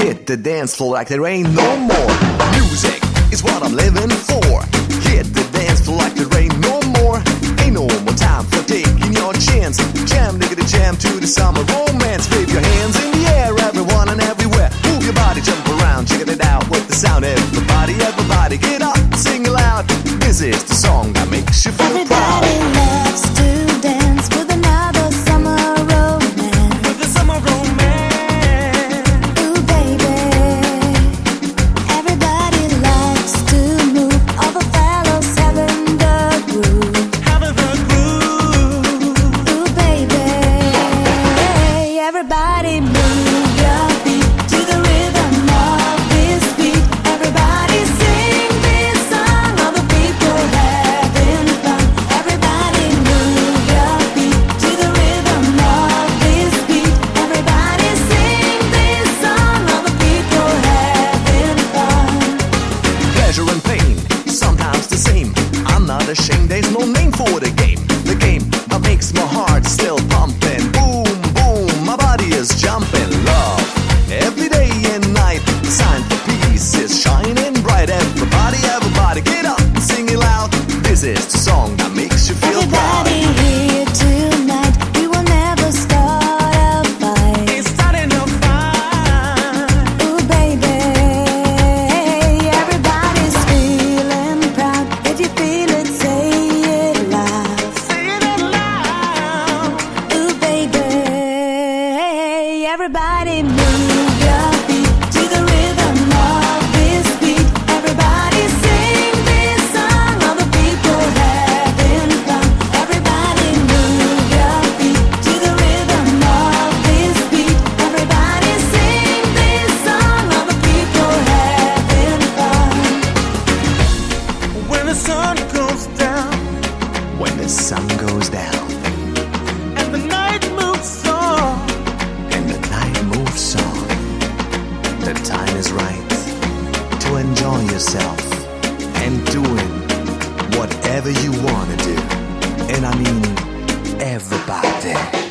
Hit the dance floor like there ain't no more. Music is what I'm living for. Hit the dance floor like there ain't no more. Ain't no more time for taking your chance. Jam, diggity jam to the summer romance. Wave your hands in the air, everyone and everywhere. Move your body, jump around, check it out with the sound. Everybody, everybody, get up, sing loud. This is the song that makes you feel Everybody proud. loves to dance with another summer romance. With the summer romance. Ooh, baby. Everybody likes to move. All the fellows having the groove. Having the groove. Ooh, baby. Everybody move your feet to the rhythm of this beat. Everybody sing this song. All the people having fun. Everybody move your feet to the rhythm of this beat. Everybody sing this song. All the people having fun. Pleasure and pain, sometimes the same. I'm not ashamed, there's no name for the game. The game that makes my heart still pumping. Boom, boom, my body is jumping. Love, every day and night. The sign for peace is shining bright. Everybody, everybody, get up and sing it loud. This is the song that makes you feel proud. Everybody here tonight. We will never start a fight. It's starting to fight. Ooh, baby, everybody's feeling proud. If you feel it, say it loud. Say it out loud. Ooh, baby, everybody move your feet to the rhythm of this beat. Everybody sing this song. All the people having fun. Everybody move your feet to the rhythm of this beat. Everybody sing this song. All the people having fun. When the sun goes down When the sun goes down and the night moves on, and the night moves on, the time is right to enjoy yourself and doing whatever you want to do. And I mean everybody.